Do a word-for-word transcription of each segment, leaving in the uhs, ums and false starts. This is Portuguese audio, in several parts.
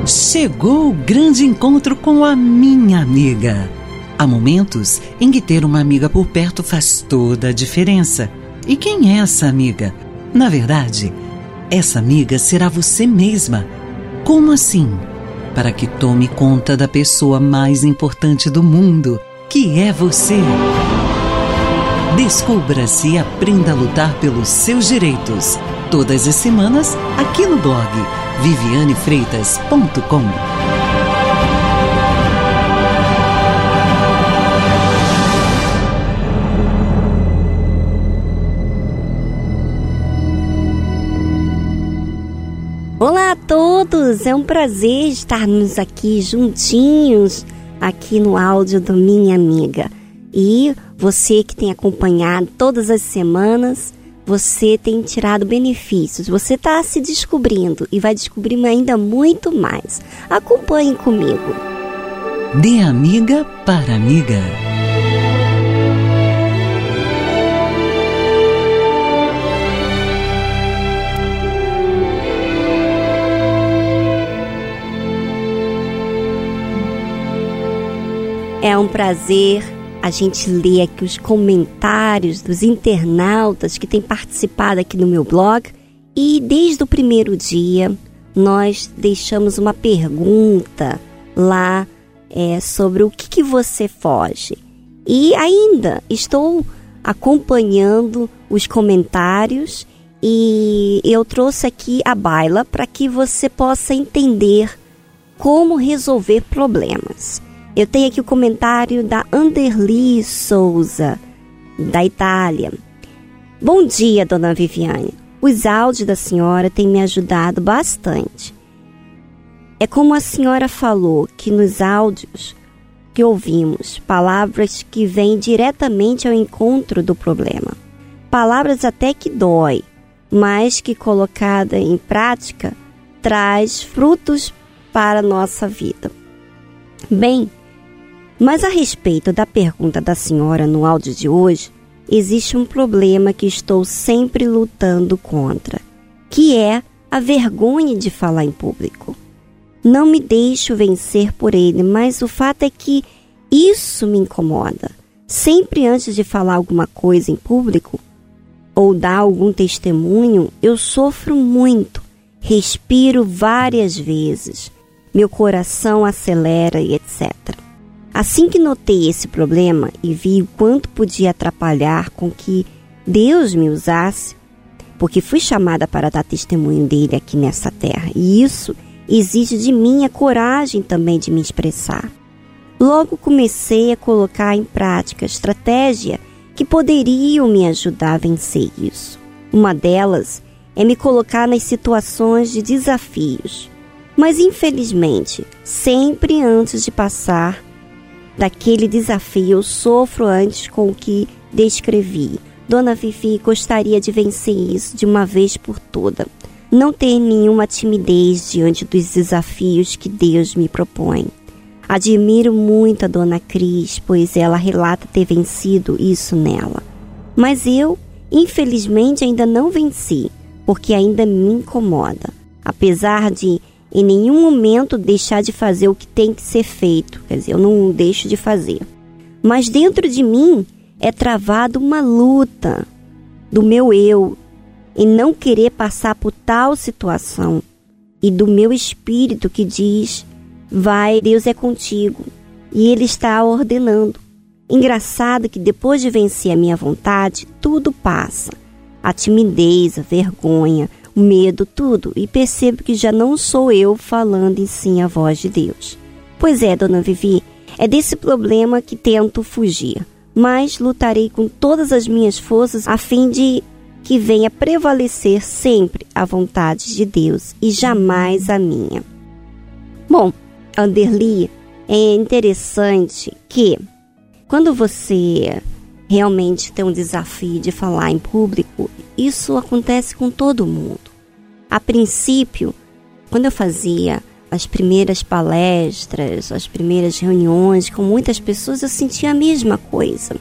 Chegou o grande encontro com a minha amiga. Há momentos em que ter uma amiga por perto faz toda a diferença. E quem é essa amiga? Na verdade, essa amiga será você mesma. Como assim? Para que tome conta da pessoa mais importante do mundo, que é você. Descubra-se e aprenda a lutar pelos seus direitos. Todas as semanas, aqui no blog viviane freitas ponto com. Olá a todos, é um prazer estarmos aqui juntinhos, aqui no áudio do Minha Amiga. E você que tem acompanhado todas as semanas, você tem tirado benefícios, você está se descobrindo e vai descobrir ainda muito mais. Acompanhe comigo. De amiga para amiga. É um prazer a gente ler aqui os comentários dos internautas que têm participado aqui no meu blog. E desde o primeiro dia, nós deixamos uma pergunta lá é, sobre o que, que você foge. E ainda estou acompanhando os comentários e eu trouxe aqui a baila para que você possa entender como resolver problemas. Eu tenho aqui o comentário da Anderli Souza, da Itália. Bom dia, dona Viviane. Os áudios da senhora têm me ajudado bastante. É como a senhora falou, que nos áudios que ouvimos, palavras que vêm diretamente ao encontro do problema. Palavras até que dói, mas que colocada em prática, traz frutos para a nossa vida. Bem, mas a respeito da pergunta da senhora no áudio de hoje, existe um problema que estou sempre lutando contra, que é a vergonha de falar em público. Não me deixo vencer por ele, mas o fato é que isso me incomoda. Sempre antes de falar alguma coisa em público ou dar algum testemunho, eu sofro muito, respiro várias vezes, meu coração acelera e etcétera. Assim que notei esse problema e vi o quanto podia atrapalhar com que Deus me usasse, porque fui chamada para dar testemunho dele aqui nessa terra, e isso exige de mim a coragem também de me expressar. Logo comecei a colocar em prática estratégias que poderiam me ajudar a vencer isso. Uma delas é me colocar nas situações de desafios, mas infelizmente, sempre antes de passar daquele desafio, eu sofro antes com o que descrevi. Dona Vivi, gostaria de vencer isso de uma vez por toda. Não ter nenhuma timidez diante dos desafios que Deus me propõe. Admiro muito a Dona Cris, pois ela relata ter vencido isso nela. Mas eu, infelizmente, ainda não venci, porque ainda me incomoda. Apesar de em nenhum momento deixar de fazer o que tem que ser feito. Quer dizer, eu não deixo de fazer. Mas dentro de mim é travada uma luta do meu eu em não querer passar por tal situação. E do meu espírito que diz, vai, Deus é contigo. E Ele está ordenando. Engraçado que depois de vencer a minha vontade, tudo passa. A timidez, a vergonha, medo, tudo, e percebo que já não sou eu falando em sim a voz de Deus. Pois é, dona Vivi, é desse problema que tento fugir, mas lutarei com todas as minhas forças a fim de que venha prevalecer sempre a vontade de Deus e jamais a minha. Bom, Anderli, é interessante que quando você realmente tem um desafio de falar em público, isso acontece com todo mundo. A princípio, quando eu fazia as primeiras palestras, as primeiras reuniões com muitas pessoas, eu sentia a mesma coisa.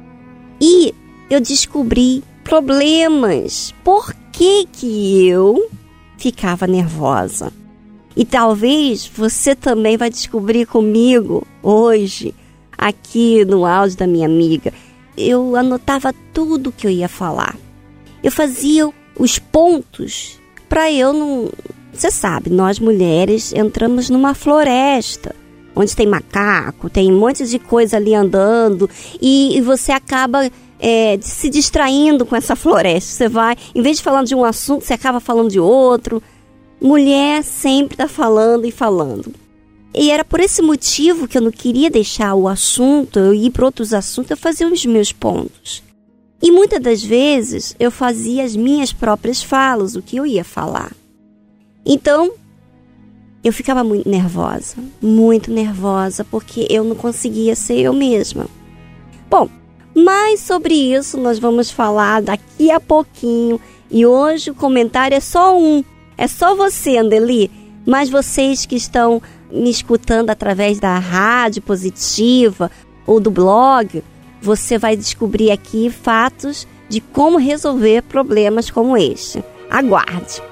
E eu descobri problemas. Por que que eu ficava nervosa? E talvez você também vai descobrir comigo hoje, aqui no áudio da minha amiga. Eu anotava tudo que eu ia falar. Eu fazia os pontos para eu não... Você sabe, nós mulheres entramos numa floresta, onde tem macaco, tem um monte de coisa ali andando, e, e você acaba é, se distraindo com essa floresta. Você vai, em vez de falar de um assunto, você acaba falando de outro. Mulher sempre está falando e falando. E era por esse motivo que eu não queria deixar o assunto, eu ir para outros assuntos, eu fazia os meus pontos. E muitas das vezes eu fazia as minhas próprias falas, o que eu ia falar. Então, eu ficava muito nervosa, muito nervosa, porque eu não conseguia ser eu mesma. Bom, mas sobre isso nós vamos falar daqui a pouquinho. E hoje o comentário é só um. É só você, Andeli, mas vocês que estão me escutando através da Rádio Positiva ou do blog, você vai descobrir aqui fatos de como resolver problemas como este. Aguarde!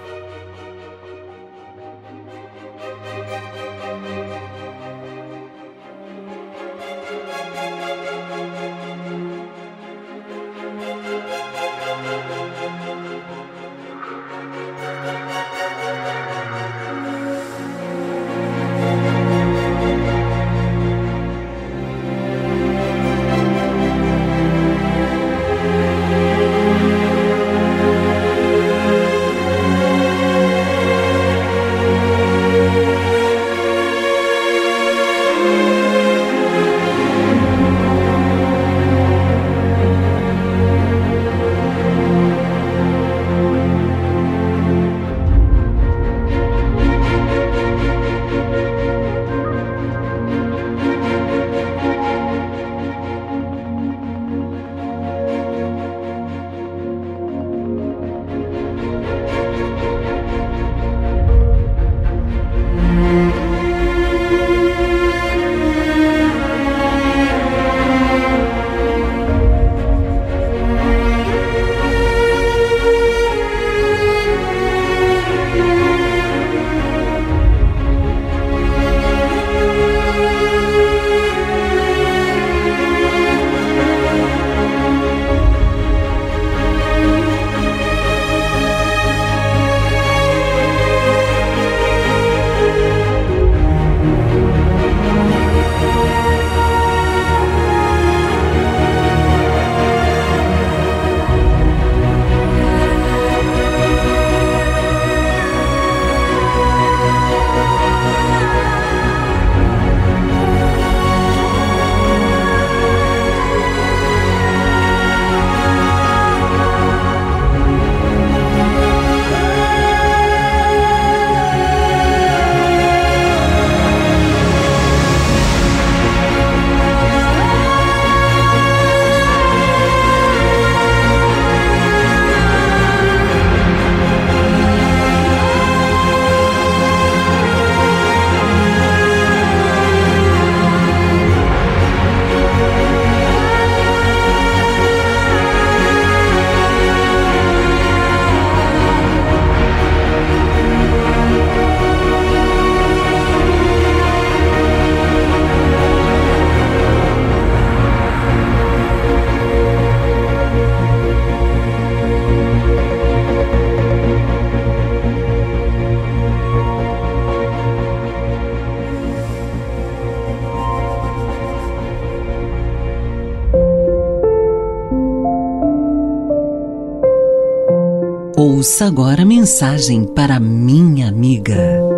Ouça agora a mensagem para minha amiga.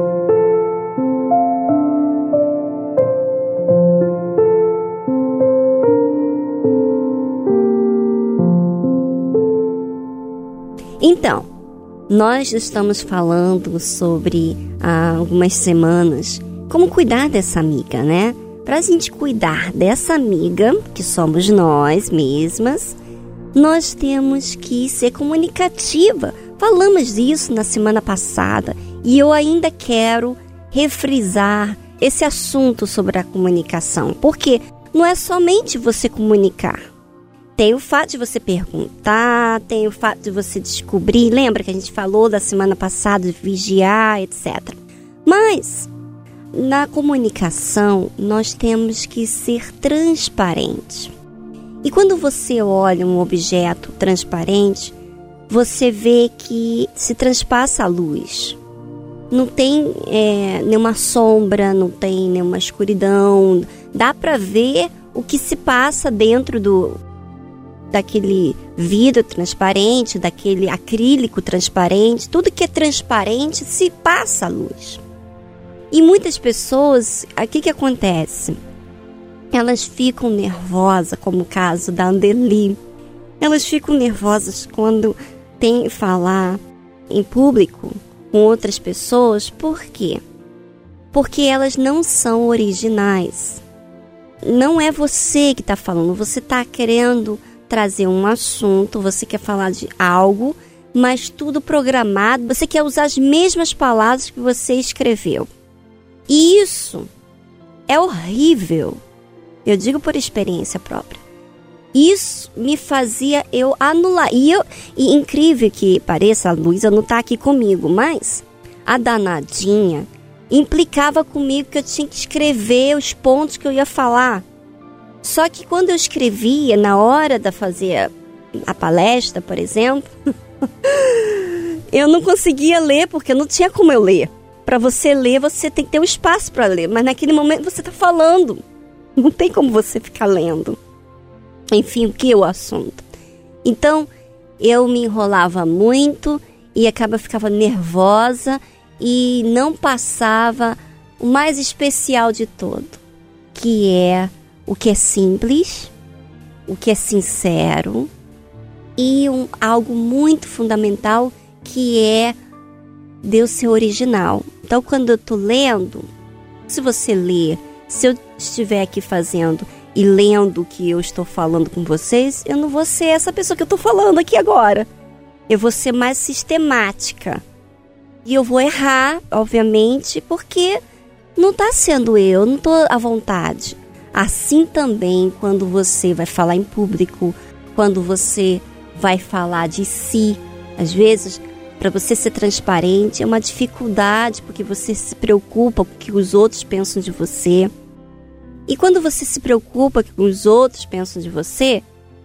Então, nós estamos falando sobre há algumas semanas como cuidar dessa amiga, né? Para a gente cuidar dessa amiga, que somos nós mesmas, nós temos que ser comunicativa. Falamos disso na semana passada e eu ainda quero refrisar esse assunto sobre a comunicação, porque não é somente você comunicar. Tem o fato de você perguntar, tem o fato de você descobrir. Lembra que a gente falou da semana passada de vigiar, etcétera. Mas, na comunicação, nós temos que ser transparentes. E quando você olha um objeto transparente, você vê que se transpassa a luz. Não tem é, nenhuma sombra, não tem nenhuma escuridão. Dá para ver o que se passa dentro do, daquele vidro transparente, daquele acrílico transparente. Tudo que é transparente se passa a luz. E muitas pessoas, o que, que acontece? Elas ficam nervosas, como o caso da Andeli. Elas ficam nervosas quando tem que falar em público com outras pessoas. Por quê? Porque elas não são originais. Não é você que está falando, você está querendo trazer um assunto, você quer falar de algo, mas tudo programado, você quer usar as mesmas palavras que você escreveu. E isso é horrível. Eu digo por experiência própria. Isso me fazia eu anular. E, eu, e incrível que pareça, a Luísa não está aqui comigo, mas a danadinha implicava comigo que eu tinha que escrever os pontos que eu ia falar. Só que quando eu escrevia, na hora de fazer a palestra, por exemplo, eu não conseguia ler, porque não tinha como eu ler. Para você ler, você tem que ter um espaço para ler, mas naquele momento você está falando. Não tem como você ficar lendo. Enfim, o que é o assunto? Então, eu me enrolava muito e acaba ficava nervosa e não passava o mais especial de todo, que é o que é simples, o que é sincero e um, algo muito fundamental, que é Deus ser original. Então, quando eu estou lendo, se você ler, se eu estiver aqui fazendo e lendo o que eu estou falando com vocês, eu não vou ser essa pessoa que eu estou falando aqui agora. Eu vou ser mais sistemática. E eu vou errar, obviamente, porque não está sendo eu, não estou à vontade. Assim também, quando você vai falar em público, quando você vai falar de si, às vezes, para você ser transparente, é uma dificuldade, porque você se preocupa com o que os outros pensam de você. E quando você se preocupa com o que os outros pensam de você,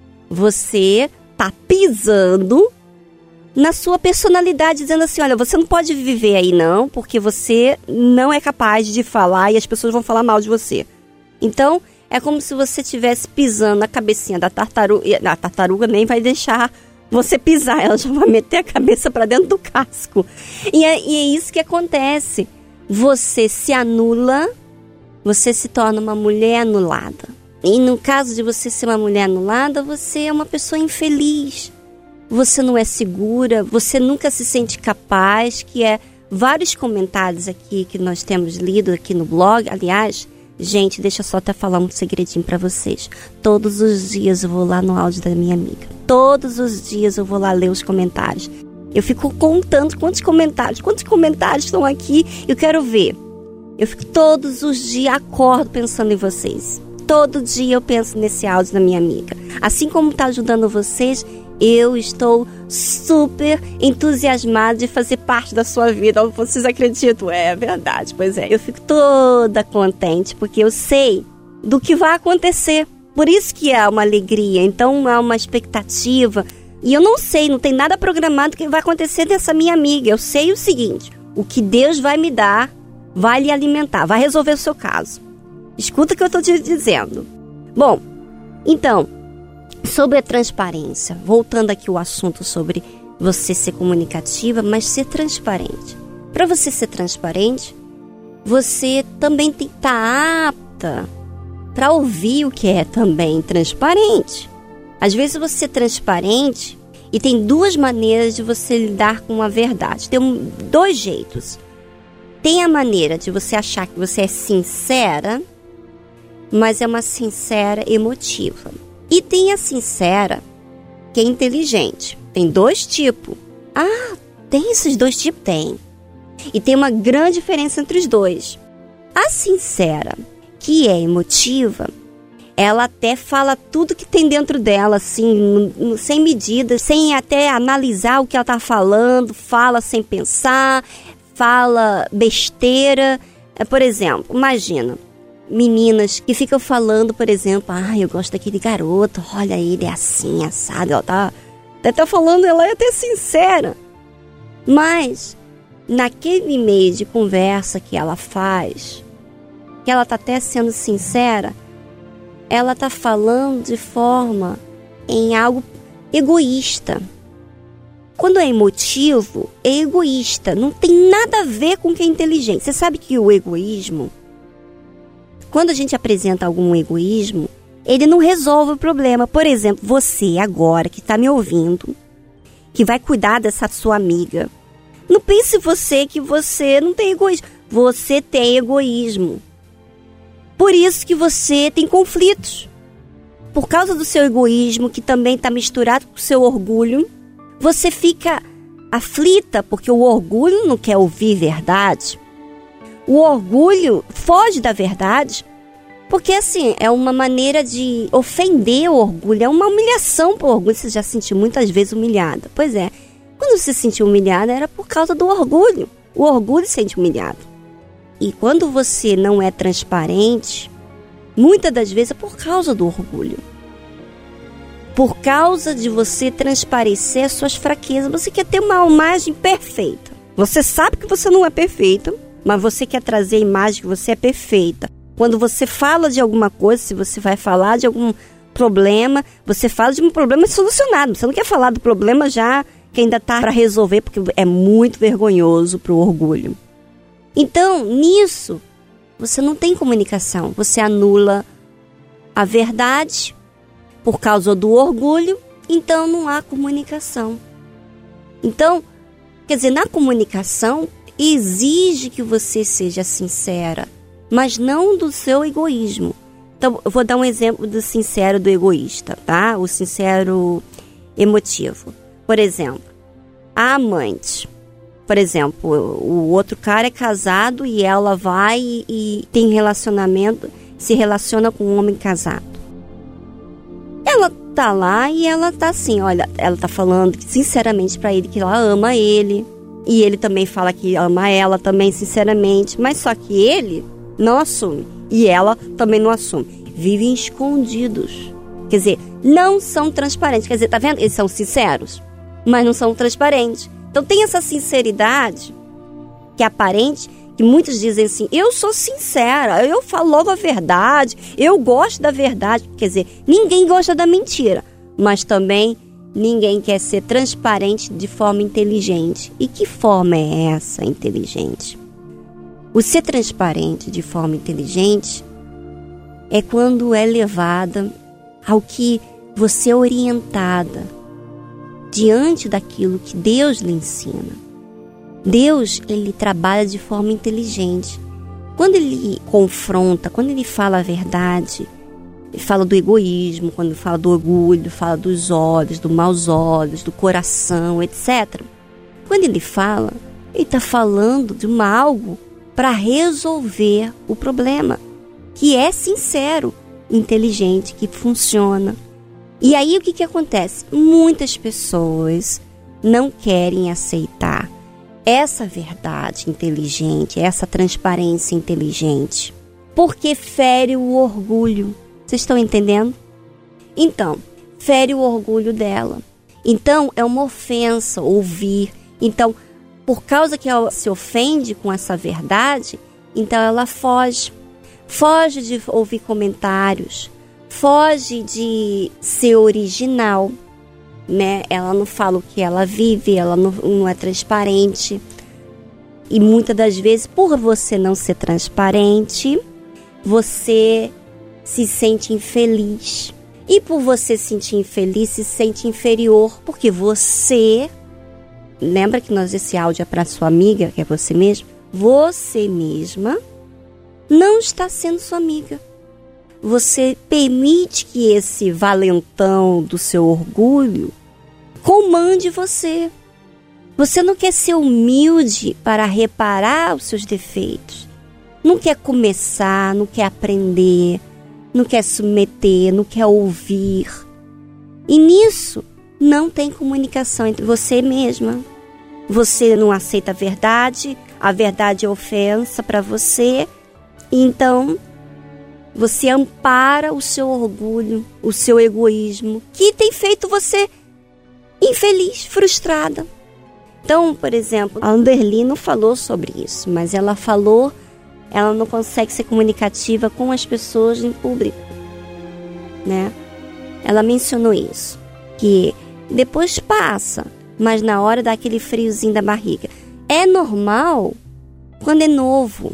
você está pisando na sua personalidade, dizendo assim, olha, você não pode viver aí não, porque você não é capaz de falar e as pessoas vão falar mal de você. Então, é como se você estivesse pisando na cabecinha da tartaruga, e a tartaruga nem vai deixar você pisar, ela já vai meter a cabeça para dentro do casco. E é, e é isso que acontece. Você se anula, você se torna uma mulher anulada. E no caso de você ser uma mulher anulada, você é uma pessoa infeliz. Você não é segura, você nunca se sente capaz, que é vários comentários aqui que nós temos lido aqui no blog. Aliás, gente, deixa eu só até falar um segredinho para vocês. Todos os dias eu vou lá no áudio da minha amiga. Todos os dias eu vou lá ler os comentários. Eu fico contando quantos comentários, quantos comentários estão aqui, eu quero ver. Eu fico todos os dias, acordo pensando em vocês. Todo dia eu penso nesse áudio da minha amiga. Assim como está ajudando vocês, eu estou super entusiasmada de fazer parte da sua vida. Vocês acreditam? É verdade, pois é. Eu fico toda contente, porque eu sei do que vai acontecer. Por isso que é uma alegria, então é uma expectativa. E eu não sei, não tem nada programado que vai acontecer dessa minha amiga. Eu sei o seguinte, o que Deus vai me dar, vai lhe alimentar, vai resolver o seu caso. Escuta o que eu estou te dizendo. Bom, então, sobre a transparência, voltando aqui ao assunto sobre você ser comunicativa, mas ser transparente. Para você ser transparente, você também tem que estar apta para ouvir o que é também transparente. Às vezes você é transparente e tem duas maneiras de você lidar com a verdade. Tem um, dois jeitos. Tem a maneira de você achar que você é sincera, mas é uma sincera emotiva. E tem a sincera, que é inteligente. Tem dois tipos. Ah, tem esses dois tipos? Tem. E tem uma grande diferença entre os dois. A sincera, que é emotiva, ela até fala tudo que tem dentro dela, assim, sem medida, sem até analisar o que ela está falando, fala sem pensar, fala besteira. Por exemplo, imagina, meninas que ficam falando, por exemplo, ah, eu gosto daquele garoto, olha ele é assim, assado, ela tá até tá falando, ela é até sincera. Mas, naquele meio de conversa que ela faz, que ela tá até sendo sincera, ela tá falando de forma em algo egoísta. Quando é emotivo, é egoísta, não tem nada a ver com o que é inteligente. Você sabe que o egoísmo, quando a gente apresenta algum egoísmo, ele não resolve o problema. Por exemplo, você agora que está me ouvindo, que vai cuidar dessa sua amiga, não pense você que você não tem egoísmo. Você tem egoísmo. Por isso que você tem conflitos. Por causa do seu egoísmo, que também está misturado com o seu orgulho, você fica aflita, porque o orgulho não quer ouvir verdade. O orgulho foge da verdade, porque assim, é uma maneira de ofender o orgulho, é uma humilhação para o orgulho. Você já se sentiu muitas vezes humilhada. Pois é, quando você se sentiu humilhada era por causa do orgulho. O orgulho se sente humilhado. E quando você não é transparente, muitas das vezes é por causa do orgulho. Por causa de você transparecer as suas fraquezas. Você quer ter uma imagem perfeita. Você sabe que você não é perfeita, mas você quer trazer a imagem que você é perfeita. Quando você fala de alguma coisa, se você vai falar de algum problema, você fala de um problema solucionado. Você não quer falar do problema já que ainda está para resolver, porque é muito vergonhoso para o orgulho. Então, nisso, você não tem comunicação. Você anula a verdade por causa do orgulho, então não há comunicação. Então, quer dizer, na comunicação, exige que você seja sincera, mas não do seu egoísmo. Então, eu vou dar um exemplo do sincero do egoísta, tá? O sincero emotivo. Por exemplo, a amante. Por exemplo, o outro cara é casado e ela vai e, e tem relacionamento, se relaciona com um homem casado. Ela tá lá e ela tá assim, olha, ela tá falando sinceramente pra ele que ela ama ele. E ele também fala que ama ela também sinceramente. Mas só que ele não assume. E ela também não assume. Vivem escondidos. Quer dizer, não são transparentes. Quer dizer, tá vendo? Eles são sinceros, mas não são transparentes. Então tem essa sinceridade que é aparente, que muitos dizem assim, eu sou sincera, eu falo logo a verdade, eu gosto da verdade. Quer dizer, ninguém gosta da mentira, mas também ninguém quer ser transparente de forma inteligente. E que forma é essa inteligente? O ser transparente de forma inteligente é quando é levada ao que você é orientada diante daquilo que Deus lhe ensina. Deus, ele trabalha de forma inteligente. Quando ele confronta, quando ele fala a verdade, ele fala do egoísmo, quando ele fala do orgulho, fala dos olhos, dos maus olhos, do coração, etcétera. Quando ele fala, ele está falando de uma algo para resolver o problema, que é sincero, inteligente, que funciona. E aí o que, que acontece? Muitas pessoas não querem aceitar essa verdade inteligente, essa transparência inteligente, porque fere o orgulho. Vocês estão entendendo? Então, fere o orgulho dela. Então, é uma ofensa ouvir. Então, por causa que ela se ofende com essa verdade, então ela foge. Foge de ouvir comentários, foge de ser original, né? Ela não fala o que ela vive, ela não, não é transparente. E muitas das vezes, por você não ser transparente, você se sente infeliz. E por você se sentir infeliz, se sente inferior, porque você... Lembra que nós esse áudio é para sua amiga, que é você mesma? Você mesma não está sendo sua amiga. Você permite que esse valentão do seu orgulho comande você. Você não quer ser humilde para reparar os seus defeitos. Não quer começar, não quer aprender, não quer submeter, não quer ouvir. E nisso não tem comunicação entre você mesma. Você não aceita a verdade, a verdade é ofensa para você, então você ampara o seu orgulho, o seu egoísmo, que tem feito você infeliz, frustrada. Então, por exemplo, a Anderly não falou sobre isso, mas ela falou, ela não consegue ser comunicativa com as pessoas em público, né? Ela mencionou isso, que depois passa, mas na hora dá aquele friozinho da barriga. É normal quando é novo,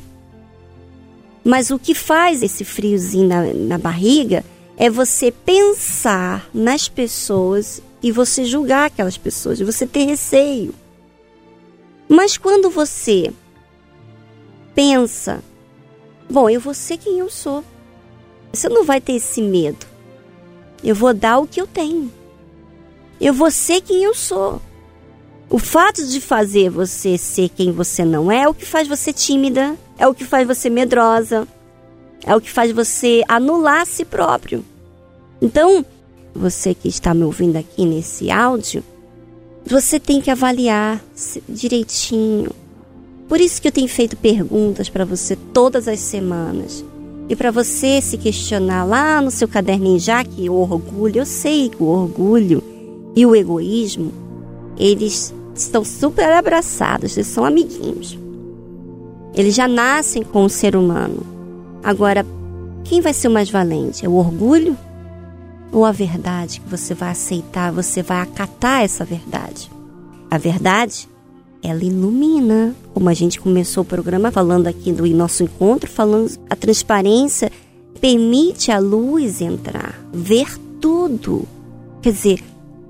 mas o que faz esse friozinho na, na barriga é você pensar nas pessoas e você julgar aquelas pessoas, você ter receio. Mas quando você pensa, bom, eu vou ser quem eu sou, você não vai ter esse medo. Eu vou dar o que eu tenho. Eu vou ser quem eu sou. O fato de fazer você ser quem você não é é o que faz você tímida, é o que faz você medrosa, é o que faz você anular a si próprio. Então, você que está me ouvindo aqui nesse áudio, você tem que avaliar direitinho. Por isso que eu tenho feito perguntas para você todas as semanas. E para você se questionar lá no seu caderninho, já que o orgulho, eu sei que o orgulho e o egoísmo, eles estão super abraçados, eles são amiguinhos. Eles já nascem com o ser humano. Agora, quem vai ser o mais valente? É o orgulho ou a verdade que você vai aceitar, você vai acatar essa verdade? A verdade, ela ilumina. Como a gente começou o programa falando aqui do nosso encontro, falando a transparência permite a luz entrar, ver tudo. Quer dizer,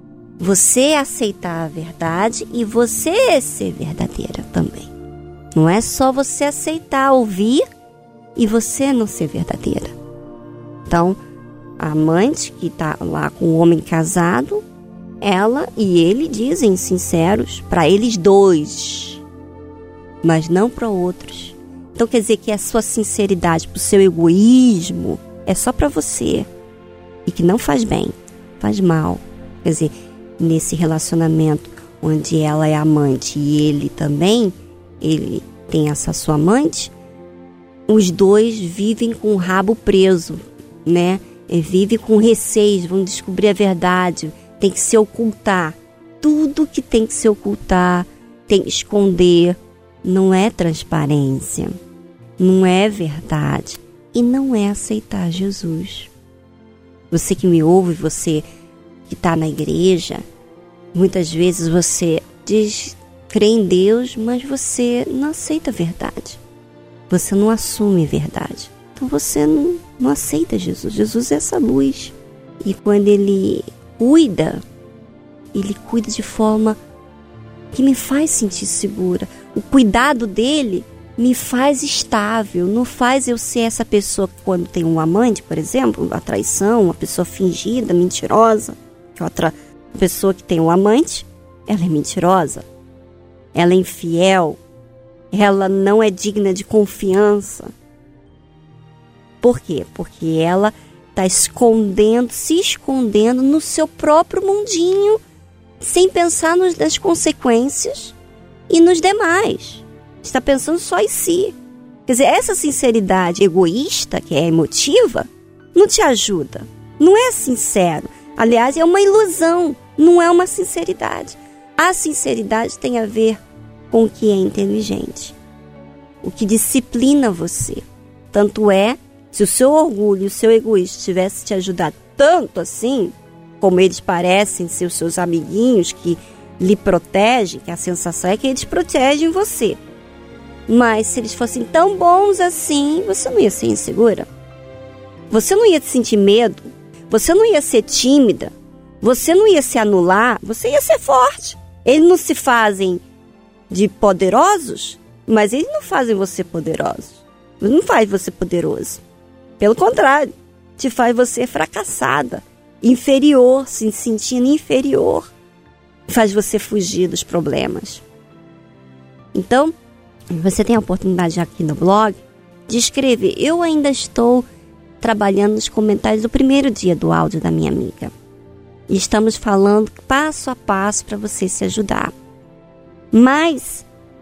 você aceitar a verdade e você ser verdadeira também. Não é só você aceitar, ouvir e você não ser verdadeira. Então, a amante que está lá com o homem casado, ela e ele dizem sinceros para eles dois, mas não para outros. Então quer dizer que a sua sinceridade, para o seu egoísmo, é só para você e que não faz bem, faz mal. Quer dizer, nesse relacionamento onde ela é amante e ele também, ele tem essa sua amante, os dois vivem com o rabo preso, né? E vivem com receio, vão descobrir a verdade, tem que se ocultar. Tudo que tem que se ocultar, tem que esconder. Não é transparência, não é verdade e não é aceitar Jesus. Você que me ouve, você que está na igreja, muitas vezes você diz crê em Deus, mas você não aceita a verdade. Você não assume a verdade. Então você não, não aceita Jesus. Jesus é essa luz. E quando Ele cuida, Ele cuida de forma que me faz sentir segura. O cuidado dele me faz estável, não faz eu ser essa pessoa que quando tem um amante, por exemplo, a traição, uma pessoa fingida, mentirosa, que outra pessoa que tem um amante, ela é mentirosa, ela é infiel, ela não é digna de confiança. Por quê? Porque ela está escondendo, se escondendo no seu próprio mundinho, sem pensar nos, nas consequências e nos demais. Está pensando só em si. Quer dizer, essa sinceridade egoísta, que é emotiva, não te ajuda. Não é sincero. Aliás, é uma ilusão, não é uma sinceridade. A sinceridade tem a ver com o que é inteligente, o que disciplina você. Tanto é, se o seu orgulho e o seu egoísmo tivesse te ajudado tanto assim, como eles parecem ser os seus amiguinhos que lhe protegem, que a sensação é que eles protegem você. Mas se eles fossem tão bons assim, você não ia ser insegura. Você não ia sentir medo. Você não ia ser tímida. Você não ia se anular. Você ia ser forte. Eles não se fazem de poderosos, mas eles não fazem você poderoso. Não faz você poderoso. Pelo contrário, te faz você fracassada, inferior, se sentindo inferior. Faz você fugir dos problemas. Então, você tem a oportunidade aqui no blog de escrever. Eu ainda estou trabalhando nos comentários do primeiro dia do áudio da minha amiga. E estamos falando passo a passo para você se ajudar. Mas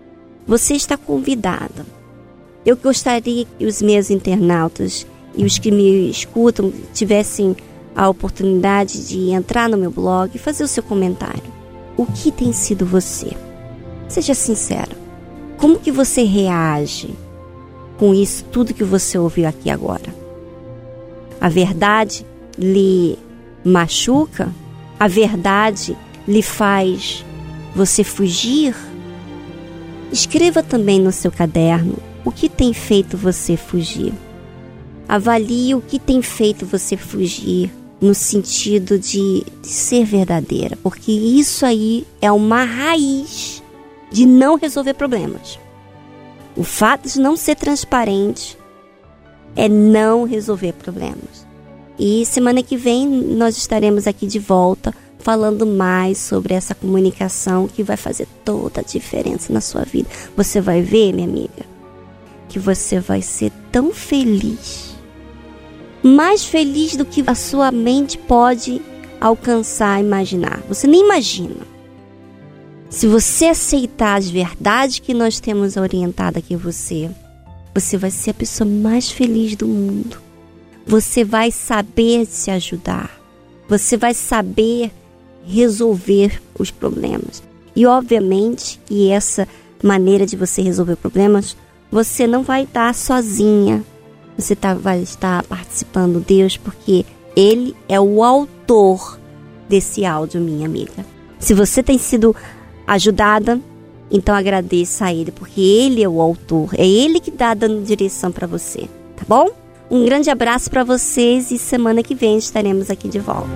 você está convidada. Eu gostaria que os meus internautas e os que me escutam tivessem a oportunidade de entrar no meu blog e fazer o seu comentário. O que tem sido você? Seja sincero. Como que você reage com isso, tudo que você ouviu aqui agora? A verdade lhe machuca? A verdade lhe faz você fugir? Escreva também no seu caderno o que tem feito você fugir. Avalie o que tem feito você fugir no sentido de, de ser verdadeira, porque isso aí é uma raiz de não resolver problemas. O fato de não ser transparente é não resolver problemas. E semana que vem nós estaremos aqui de volta falando mais sobre essa comunicação que vai fazer toda a diferença na sua vida. Você vai ver, minha amiga, que você vai ser tão feliz, mais feliz do que a sua mente pode alcançar, imaginar. Você nem imagina. Se você aceitar as verdades que nós temos orientado aqui a você, você vai ser a pessoa mais feliz do mundo. Você vai saber se ajudar. Você vai saber resolver os problemas. E obviamente que essa maneira de você resolver problemas, você não vai estar sozinha. Você tá, vai estar participando de Deus, porque Ele é o autor desse áudio, minha amiga. Se você tem sido ajudada, então agradeça a Ele, porque Ele é o autor. É Ele que está dando direção para você, tá bom? Um grande abraço para vocês e semana que vem estaremos aqui de volta.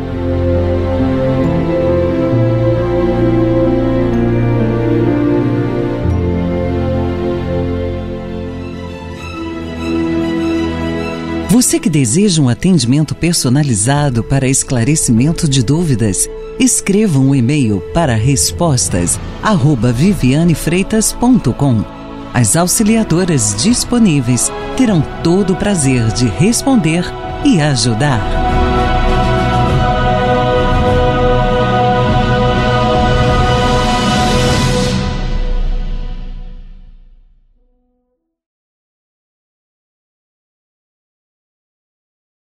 Você que deseja um atendimento personalizado para esclarecimento de dúvidas, escreva um e-mail para respostas arroba viviane freitas ponto com. As auxiliadoras disponíveis terão todo o prazer de responder e ajudar.